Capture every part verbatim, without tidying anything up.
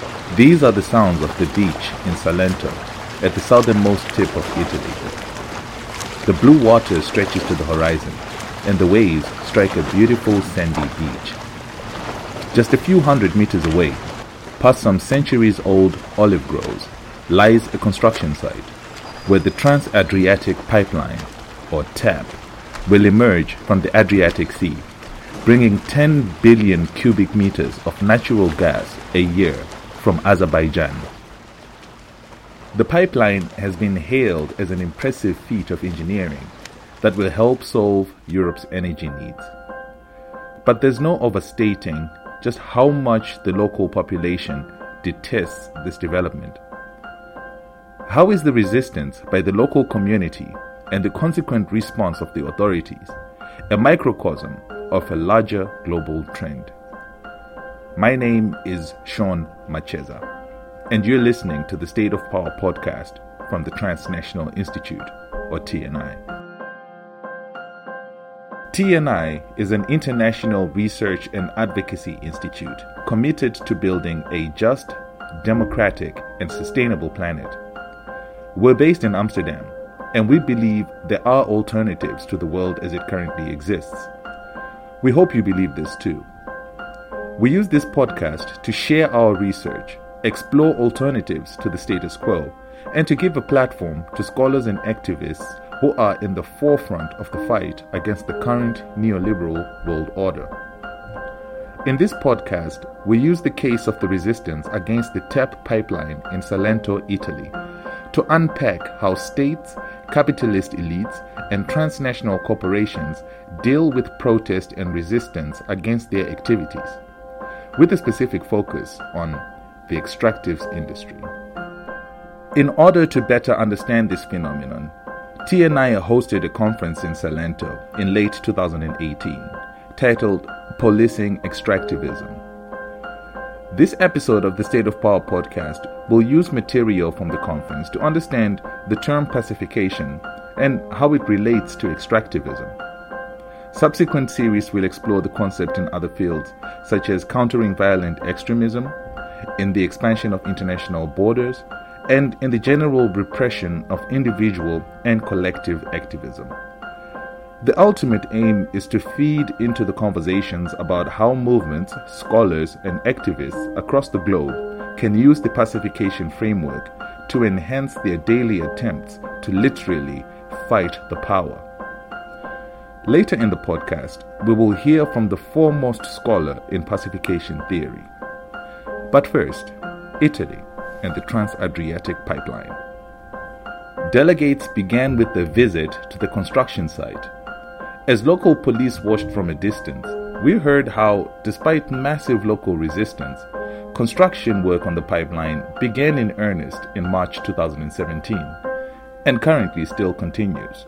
These are the sounds of the beach in Salento, at the southernmost tip of Italy. The blue water stretches to the horizon, and the waves strike a beautiful sandy beach. Just a few hundred meters away, past some centuries-old olive groves, lies a construction site where the Trans-Adriatic Pipeline, or TAP, will emerge from the Adriatic Sea, bringing ten billion cubic meters of natural gas a year from Azerbaijan. The pipeline has been hailed as an impressive feat of engineering that will help solve Europe's energy needs. But there's no overstating just how much the local population detests this development. How is the resistance by the local community and the consequent response of the authorities a microcosm of a larger global trend? My name is Sean Macheza, and you're listening to the State of Power podcast from the Transnational Institute, or T N I. T N I is an international research and advocacy institute committed to building a just, democratic, and sustainable planet. We're based in Amsterdam, and we believe there are alternatives to the world as it currently exists. We hope you believe this too. We use this podcast to share our research, explore alternatives to the status quo, and to give a platform to scholars and activists who are in the forefront of the fight against the current neoliberal world order. In this podcast, we use the case of the resistance against the TAP pipeline in Salento, Italy, to unpack how states, capitalist elites, and transnational corporations deal with protest and resistance against their activities, with a specific focus on the extractives industry. In order to better understand this phenomenon, T N I hosted a conference in Salento in late two thousand eighteen, titled Policing Extractivism. This episode of the State of Power podcast will use material from the conference to understand the term pacification and how it relates to extractivism. Subsequent series will explore the concept in other fields, such as countering violent extremism, in the expansion of international borders, and in the general repression of individual and collective activism. The ultimate aim is to feed into the conversations about how movements, scholars, and activists across the globe can use the pacification framework to enhance their daily attempts to literally fight the power. Later in the podcast, we will hear from the foremost scholar in pacification theory. But first, Italy and the Trans-Adriatic Pipeline. Delegates began with a visit to the construction site. As local police watched from a distance, we heard how, despite massive local resistance, construction work on the pipeline began in earnest in March two thousand seventeen and currently still continues.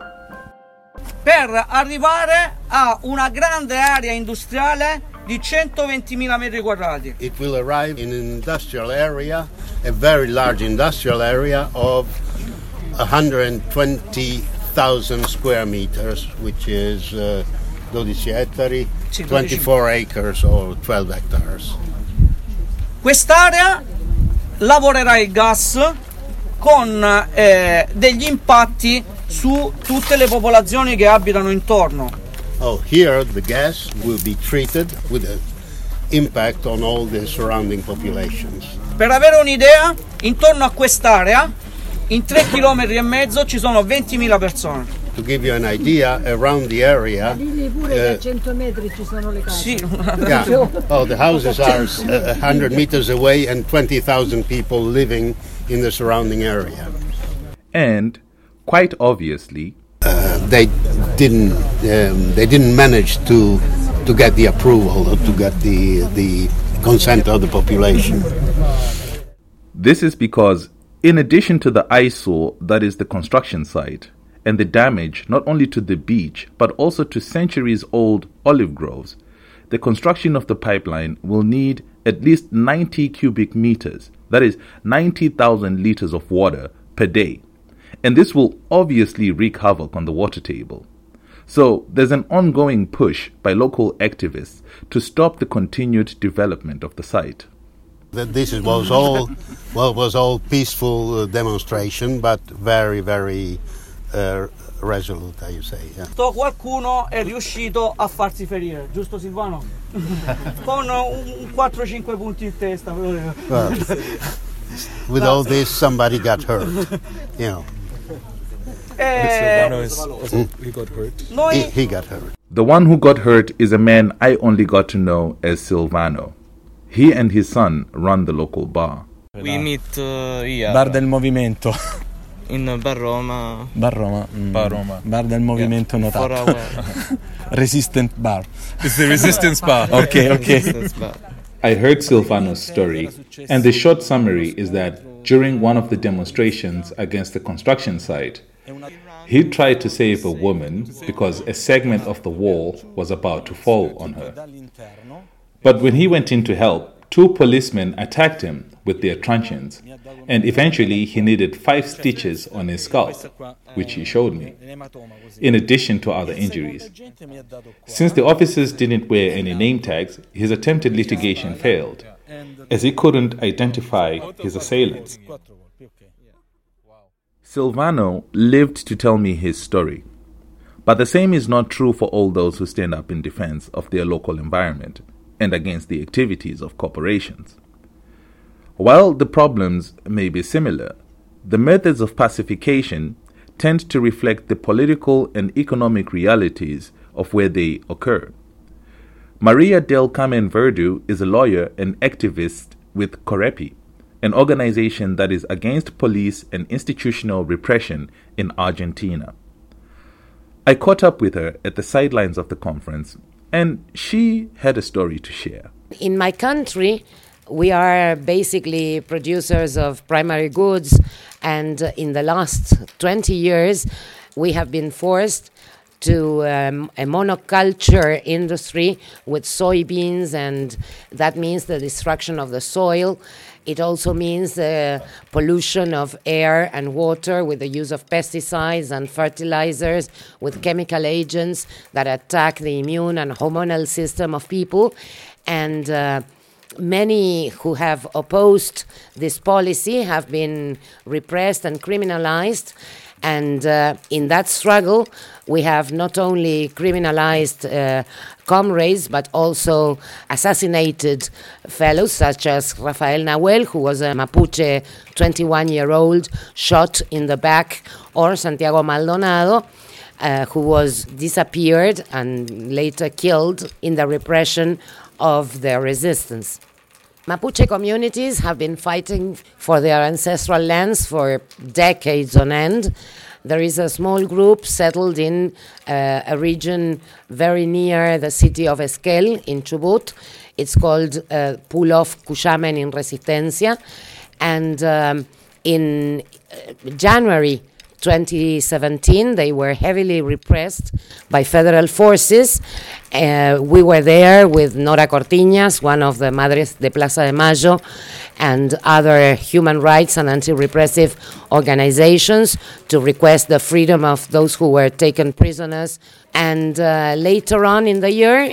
Per arrivare a una grande area industriale di centoventimila metri quadrati. It will arrive in an industrial area, a very large industrial area of one hundred twenty thousand square meters, which is uh, twelve ettari, twenty-four acres or twelve hectares. Quest'area lavorerà il gas con eh, degli impatti su tutte le popolazioni che abitano intorno. Oh, here the gas will be treated with an impact on all the surrounding populations. Per avere un'idea, intorno a quest'area, in tre chilometri e mezzo ci sono ventimila persone. To give you an idea, around the area, lì pure a cento metri ci sono le case. Sì. Yeah. Oh, the houses are uh, one hundred meters away and twenty thousand people living in the surrounding area. And, quite obviously, uh, they didn't um, they didn't manage to to get the approval or to get the the consent of the population. This is because, in addition to the eyesore that is the construction site, and the damage not only to the beach but also to centuries-old olive groves, the construction of the pipeline will need at least ninety cubic meters, that is ninety thousand liters of water per day, and this will obviously wreak havoc on the water table. So there's an ongoing push by local activists to stop the continued development of the site. That this was all, well, was all peaceful uh, demonstration, but very, very uh, resolute, I say. Yeah. Qualcuno è riuscito a farsi ferire, giusto Silvano? Con un quattro cinque punti in testa. Well, with all this, somebody got hurt, you know. Eh, is, also, he got hurt. He, he got hurt. The one who got hurt is a man I only got to know as Silvano. He and his son run the local bar. We meet uh, here. Bar del Movimento. In Bar Roma. Bar Roma. Mm. Bar Roma. Bar del Movimento Yeah. notato. For our Resistant bar. It's the resistance bar. Okay, okay. resistance bar. I heard Silvano's story, and the short summary is that during one of the demonstrations against the construction site, he tried to save a woman because a segment of the wall was about to fall on her. But when he went in to help, two policemen attacked him with their truncheons, and eventually he needed five stitches on his scalp, which he showed me, in addition to other injuries. Since the officers didn't wear any name tags, his attempted litigation failed, as he couldn't identify his assailants. Silvano lived to tell me his story, but the same is not true for all those who stand up in defense of their local environment and against the activities of corporations. While the problems may be similar, the methods of pacification tend to reflect the political and economic realities of where they occur. Maria del Carmen Verdu is a lawyer and activist with COREPI, an organization that is against police and institutional repression in Argentina. I caught up with her at the sidelines of the conference, and she had a story to share. In my country, we are basically producers of primary goods, and in the last twenty years, we have been forced to um, a monoculture industry with soybeans, and that means the destruction of the soil. It also means the pollution of air and water with the use of pesticides and fertilizers, with chemical agents that attack the immune and hormonal system of people. And uh, many who have opposed this policy have been repressed and criminalized. And uh, in that struggle, we have not only criminalized uh, comrades, but also assassinated fellows such as Rafael Nahuel, who was a Mapuche twenty-one-year-old shot in the back, or Santiago Maldonado, uh, who was disappeared and later killed in the repression of their resistance. Mapuche communities have been fighting for their ancestral lands for decades on end. There is a small group settled in uh, a region very near the city of Esquel in Chubut. It's called uh, Pulof Cuyamen in Resistencia. And um, in uh, January twenty seventeen, they were heavily repressed by federal forces. Uh, we were there with Nora Cortiñas, one of the Madres de Plaza de Mayo, and other human rights and anti-repressive organizations to request the freedom of those who were taken prisoners. And uh, later on in the year,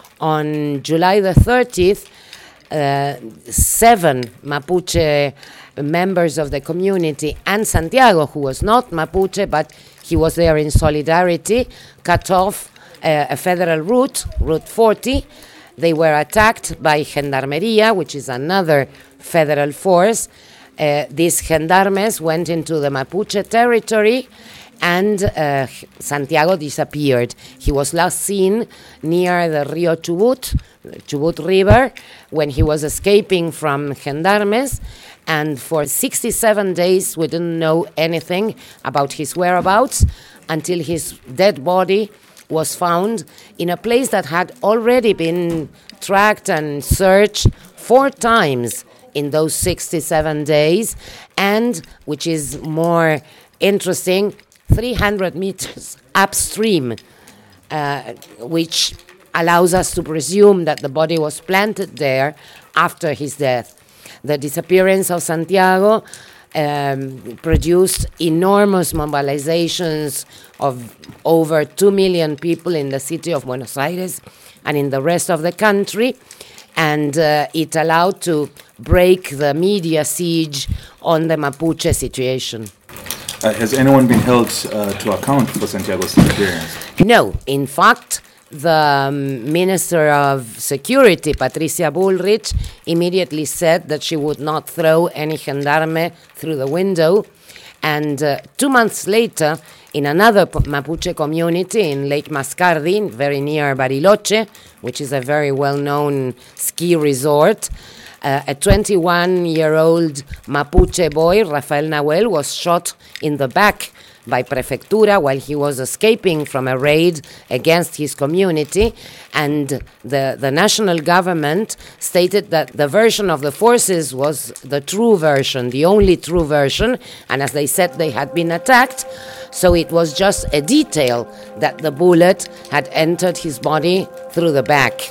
on July the thirtieth, uh, seven Mapuche members of the community and Santiago, who was not Mapuche, but he was there in solidarity, cut off uh, a federal route, Route forty. They were attacked by Gendarmeria, which is another federal force. Uh, these gendarmes went into the Mapuche territory, and uh, Santiago disappeared. He was last seen near the Rio Chubut, Chubut River, when he was escaping from gendarmes. And for sixty-seven days, we didn't know anything about his whereabouts until his dead body was found in a place that had already been tracked and searched four times in those sixty-seven days, and, which is more interesting, three hundred meters upstream, uh, which allows us to presume that the body was planted there after his death. The disappearance of Santiago um, produced enormous mobilizations of over two million people in the city of Buenos Aires and in the rest of the country. and uh, it allowed to break the media siege on the Mapuche situation. Uh, has anyone been held uh, to account for Santiago's disappearance? No, in fact, the um, Minister of Security, Patricia Bullrich, immediately said that she would not throw any gendarme through the window. And uh, two months later, in another Mapuche community in Lake Mascardi, very near Bariloche, which is a very well-known ski resort, uh, a twenty-one-year-old Mapuche boy, Rafael Nahuel, was shot in the back by Prefectura while he was escaping from a raid against his community, and the, the national government stated that the version of the forces was the true version, the only true version, and as they said, they had been attacked, so it was just a detail that the bullet had entered his body through the back.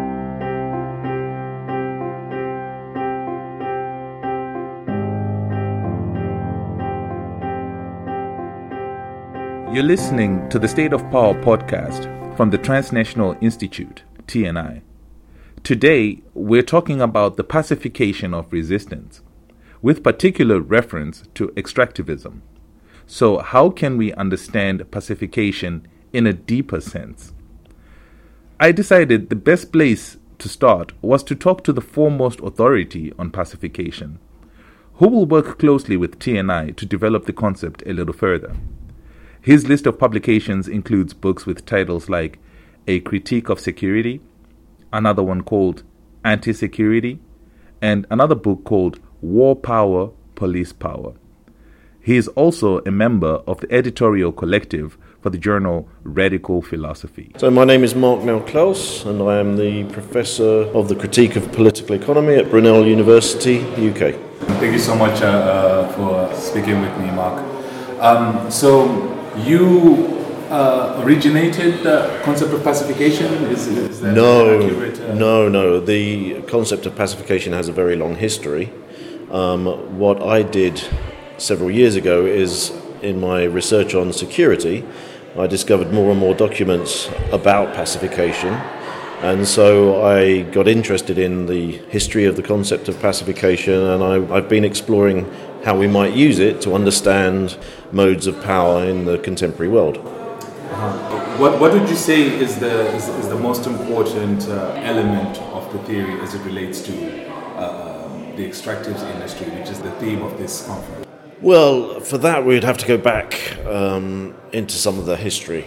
You're listening to the State of Power podcast from the Transnational Institute, T N I. Today, we're talking about the pacification of resistance, with particular reference to extractivism. So how can we understand pacification in a deeper sense? I decided the best place to start was to talk to the foremost authority on pacification, who will work closely with T N I to develop the concept a little further. His list of publications includes books with titles like A Critique of Security, another one called Anti-Security, and another book called War Power, Police Power. He is also a member of the editorial collective for the journal Radical Philosophy. So my name is Mark Nell-Klaus, and I am the Professor of the Critique of Political Economy at Brunel University, U K. Thank you so much uh, uh, for speaking with me, Mark. Um, so you uh, originated the concept of pacification? Is, is that no, accurate? Uh... no, no. The concept of pacification has a very long history. Um, what I did several years ago is, in my research on security, I discovered more and more documents about pacification, and so I got interested in the history of the concept of pacification, and I, I've been exploring how we might use it to understand modes of power in the contemporary world. Uh-huh. What what would you say is the is, is the most important uh, element of the theory as it relates to uh, the extractives industry, which is the theme of this conference? Well, for that we'd have to go back um, into some of the history.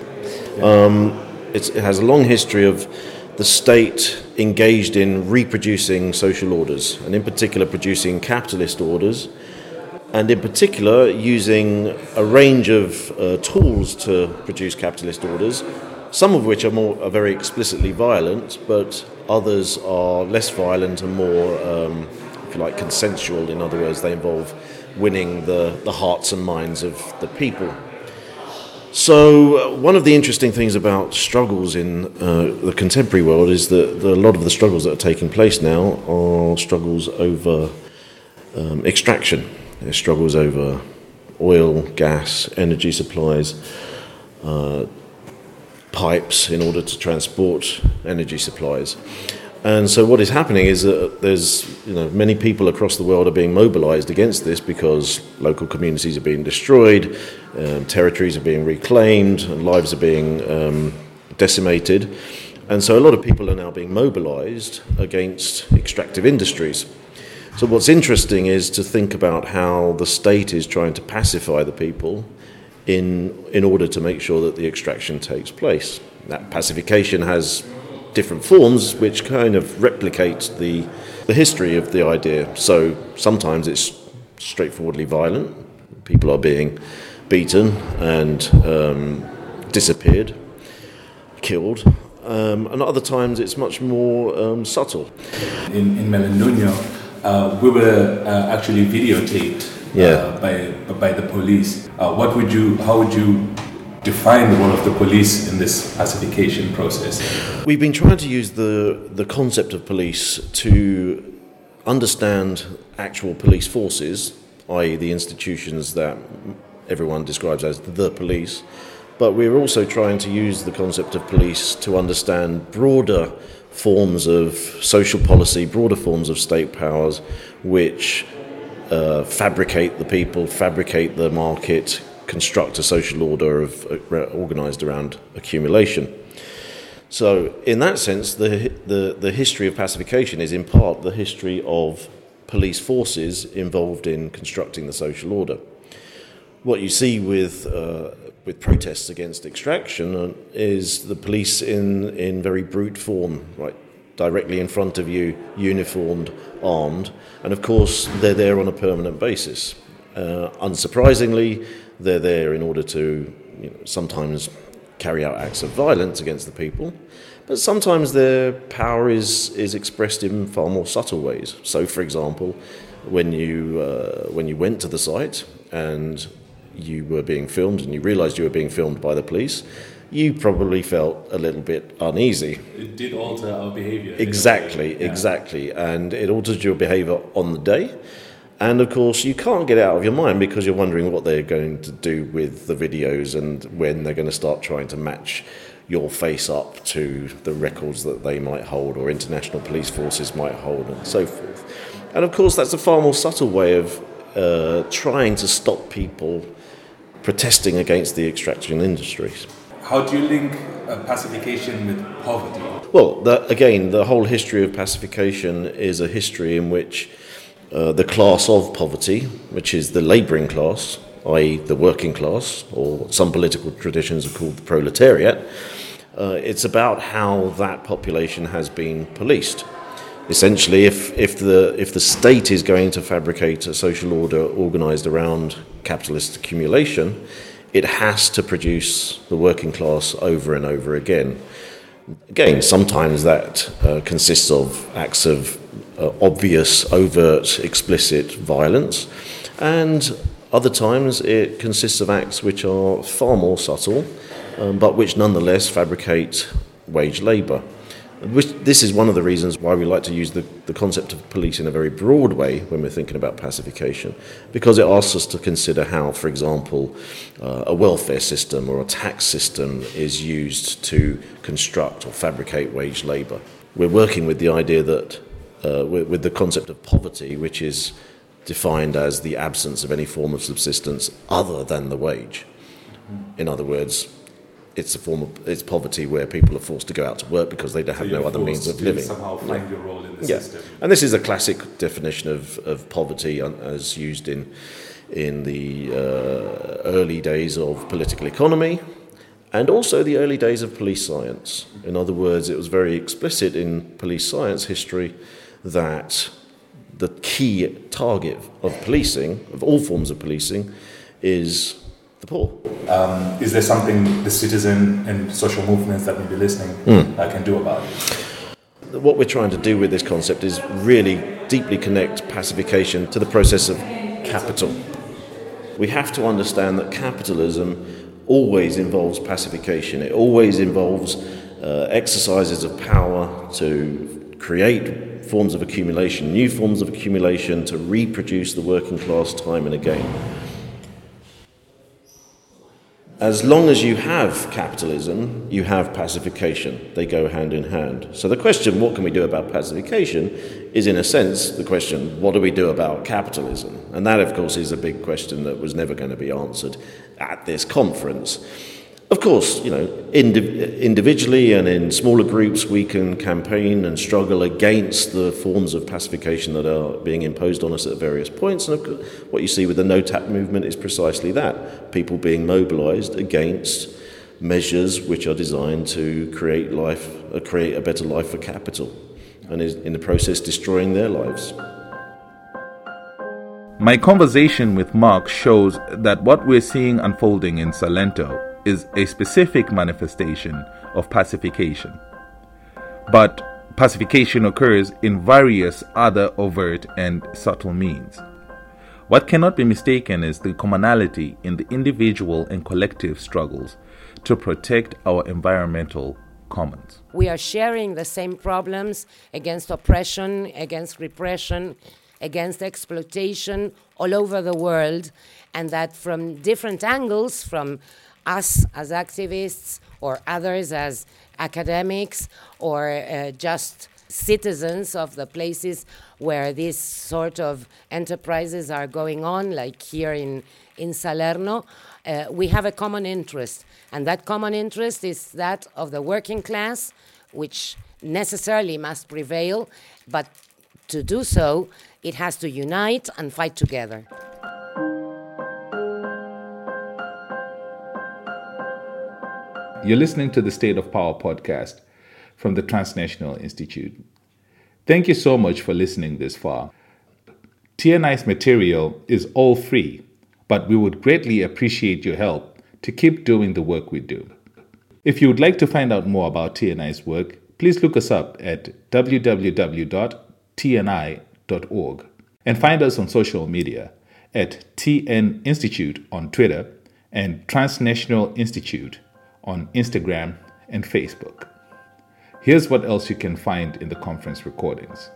Um, it's, it has a long history of the state engaged in reproducing social orders, and in particular producing capitalist orders, and in particular using a range of uh, tools to produce capitalist orders, some of which are more are very explicitly violent, but others are less violent and more, um, if you like, consensual. In other words, they involve winning the, the hearts and minds of the people. So uh, one of the interesting things about struggles in uh, the contemporary world is that the, a lot of the struggles that are taking place now are struggles over um, extraction. They're struggles over oil, gas, energy supplies, uh, pipes in order to transport energy supplies. And so what is happening is that there's, you know, many people across the world are being mobilized against this because local communities are being destroyed, um, territories are being reclaimed, and lives are being um, decimated. And so a lot of people are now being mobilized against extractive industries. So what's interesting is to think about how the state is trying to pacify the people in in order to make sure that the extraction takes place. That pacification has different forms which kind of replicate the the history of the idea. So sometimes it's straightforwardly violent. People are being beaten and um, disappeared, killed. Um, and other times it's much more um, subtle. In, in Melendonio, uh, we were uh, actually videotaped yeah. uh, by by the police. Uh, what would you? How would you define the role of the police in this pacification process? We've been trying to use the the concept of police to understand actual police forces, that is, the institutions that everyone describes as the police. But we're also trying to use the concept of police to understand broader forms of social policy, broader forms of state powers, which uh, fabricate the people, fabricate the market, construct a social order of uh, organised around accumulation. So, in that sense, the, the the history of pacification is in part the history of police forces involved in constructing the social order. What you see with uh, with protests against extraction is the police in in very brute form, right, directly in front of you, uniformed, armed, and of course they're there on a permanent basis. Uh, unsurprisingly, they're there in order to, you know, sometimes carry out acts of violence against the people, but sometimes their power is is expressed in far more subtle ways. So, for example, when you uh, when you went to the site and you were being filmed and you realised you were being filmed by the police, you probably felt a little bit uneasy. It did alter our behaviour. Exactly, yeah. exactly, and it altered your behaviour on the day. And of course, you can't get it out of your mind because you're wondering what they're going to do with the videos and when they're going to start trying to match your face up to the records that they might hold or international police forces might hold and so forth. And of course, that's a far more subtle way of uh, trying to stop people protesting against the extraction industries. How do you link uh, pacification with poverty? Well, the, again, the whole history of pacification is a history in which Uh, the class of poverty, which is the labouring class, that is the working class, or some political traditions are called the proletariat, uh, it's about how that population has been policed. Essentially, if, if, the, if the state is going to fabricate a social order organised around capitalist accumulation, it has to produce the working class over and over again. Again, sometimes that uh, consists of acts of uh, obvious, overt, explicit violence, and other times it consists of acts which are far more subtle, um, but which nonetheless fabricate wage labour. Which, this is one of the reasons why we like to use the, the concept of police in a very broad way when we're thinking about pacification, because it asks us to consider how, for example, uh, a welfare system or a tax system is used to construct or fabricate wage labour. We're working with the idea that, uh, with, with the concept of poverty, which is defined as the absence of any form of subsistence other than the wage. In other words, it's a form of it's poverty where people are forced to go out to work because they don't have so no other means of living. Somehow find yeah. your role in the yeah. system. And this is a classic definition of, of poverty as used in in the uh, early days of political economy and also the early days of police science. In other words, it was very explicit in police science history that the key target of policing, of all forms of policing, is the poor. Um, is there something the citizen and social movements that may be listening mm. uh, can do about it? What we're trying to do with this concept is really deeply connect pacification to the process of capital. We have to understand that capitalism always involves pacification. It always involves uh, exercises of power to create forms of accumulation, new forms of accumulation to reproduce the working class time and again. As long as you have capitalism, you have pacification. They go hand in hand. So the question, what can we do about pacification, is in a sense the question, what do we do about capitalism? And that, of course, is a big question that was never going to be answered at this conference. Of course, you know, indiv- individually and in smaller groups, we can campaign and struggle against the forms of pacification that are being imposed on us at various points. And of course, what you see with the no-tap movement is precisely that. People being mobilised against measures which are designed to create life, uh, create a better life for capital, and is in the process destroying their lives. My conversation with Mark shows that what we're seeing unfolding in Salento is a specific manifestation of pacification. But pacification occurs in various other overt and subtle means. What cannot be mistaken is the commonality in the individual and collective struggles to protect our environmental commons. We are sharing the same problems against oppression, against repression, against exploitation all over the world, and that from different angles, from us as activists or others as academics or uh, just citizens of the places where these sort of enterprises are going on, like here in, in Salerno. Uh, we have a common interest, and that common interest is that of the working class, which necessarily must prevail, but to do so, it has to unite and fight together. You're listening to the State of Power podcast from the Transnational Institute. Thank you so much for listening this far. T N I's material is all free, but we would greatly appreciate your help to keep doing the work we do. If you would like to find out more about T N I's work, please look us up at w w w dot t n i dot org and find us on social media at T N Institute on Twitter and Transnational Institute on Instagram and Facebook. Here's what else you can find in the conference recordings.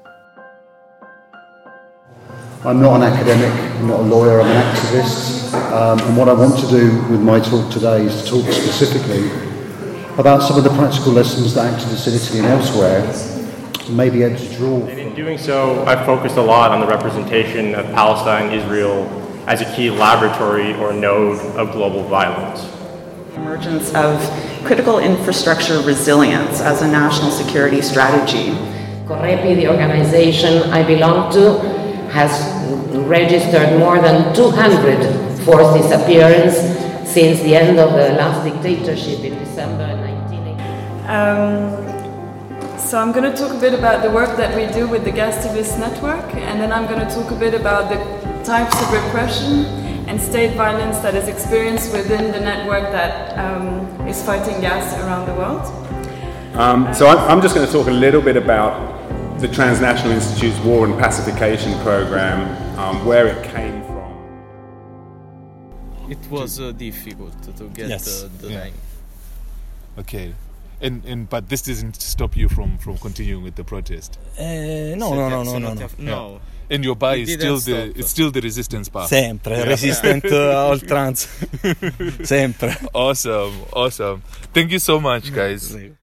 I'm not an academic, I'm not a lawyer, I'm an activist. Um, and what I want to do with my talk today is to talk specifically about some of the practical lessons that activists in Italy and elsewhere may be able to draw. And in doing so, I've focused a lot on the representation of Palestine, Israel, as a key laboratory or node of global violence. Emergence of critical infrastructure resilience as a national security strategy. CORREPI, the organization I belong to, has registered more than two hundred forced disappearances since the end of the last dictatorship in December nineteen eighty. Um, so I'm going to talk a bit about the work that we do with the Gastivist Network, and then I'm going to talk a bit about the types of repression and state violence that is experienced within the network that um, is fighting gas around the world. Um, so I'm, I'm just going to talk a little bit about the Transnational Institute's War and Pacification Program, um, where it came from. It was uh, difficult to get Yes. uh, the Yeah. name. Okay. And, and but this doesn't stop you from, from continuing with the protest. Eh, no, no, no, no, no, no. No. And your bar We is still didn't the stop. it's still the resistance bar. Sempre, Yeah. resistant a oltranza. Sempre. Awesome, awesome. Thank you so much, guys.